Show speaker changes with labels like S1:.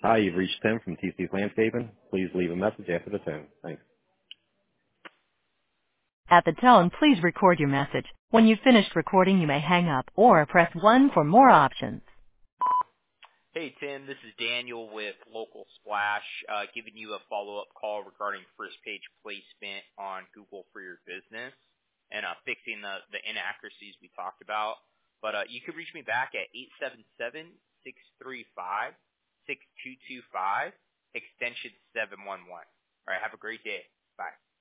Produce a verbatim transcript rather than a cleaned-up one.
S1: Hi, you've reached Tim from T C's Landscaping. Please leave a message after the tone. Thanks.
S2: At the tone, please record your message. When you've finished recording, you may hang up or press one for more options.
S3: Hey, Tim, this is Daniel with Local Splash, uh, giving you a follow-up call regarding first page placement on Google for your business and uh, fixing the, the inaccuracies we talked about. But uh, you can reach me back at eight seven seven, six three five, six two two five, extension seven one one. All right, have a great day. Bye.